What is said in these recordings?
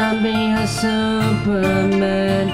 I'll be your Superman.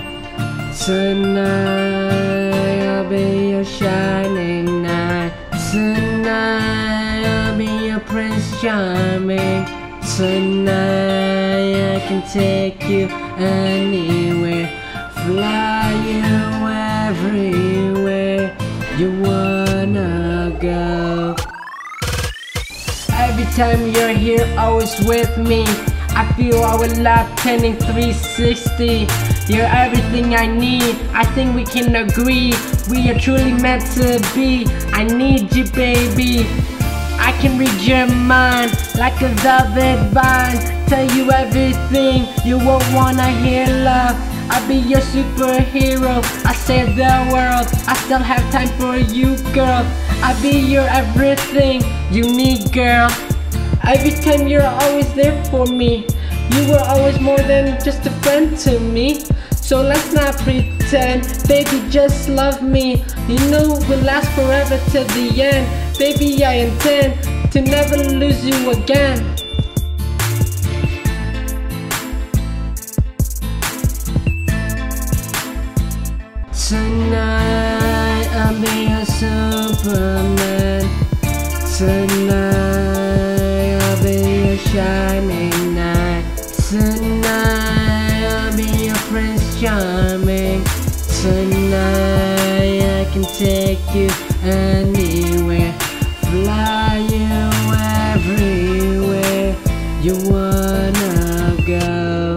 Tonight I'll be your shining knight. Tonight I'll be your Prince Charming. Tonight I can take you anywhere, fly you everywhere you wanna go. Every time you're here, always with me, I feel our life turning 360. You're everything I need, I think we can agree. We are truly meant to be. I need you, baby. I can read your mind like a velvet vine. Tell you everything you won't wanna hear, love. I'll be your superhero, I save the world. I still have time for you, girl. I'll be your everything you need, girl. Every time you're always there for me. You were always more than just a friend to me. So let's not pretend, baby, just love me. You know we'll last forever till the end. Baby, I intend to never lose you again. Tonight I'll be your Superman. Tonight I'll be your shining knight. Tonight I'll be your Prince Charming. Tonight I can take you anywhere, fly you everywhere you wanna go.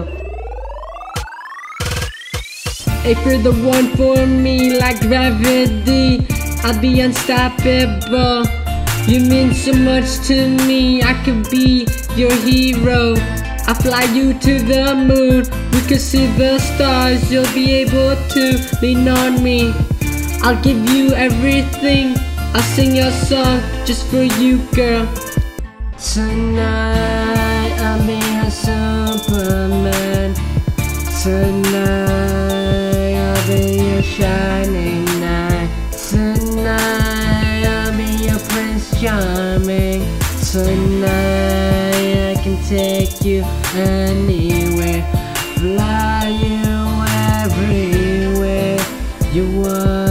If you're the one for me like gravity, I'll be unstoppable. You mean so much to me, I could be your hero. I'll fly you to the moon, we could see the stars. You'll be able to lean on me. I'll give you everything, I'll sing your song just for you, girl. Tonight I'll be your Superman. Tonight I'll be your shining knight. Tonight I'll be your Prince Charming. Tonight I can take you anywhere, fly you everywhere you want.